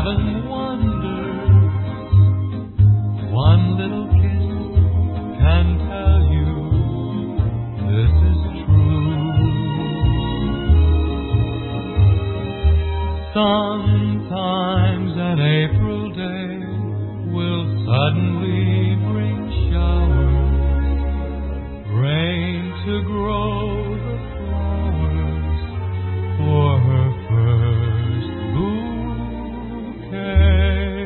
often wondered. One little kiss can tell you this is true. Sometimes an April day will suddenly bring showers, rain to grow the flowers for her first bouquet.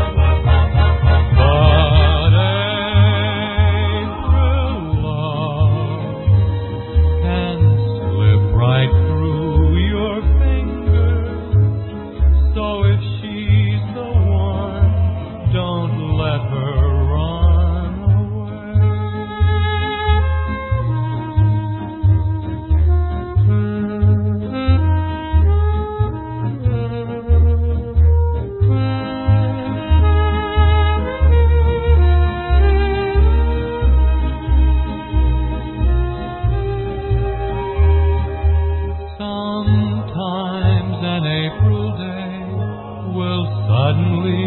But April love can slip right through your fingers, so if she's the one, don't let her run Sometimes an April day will suddenly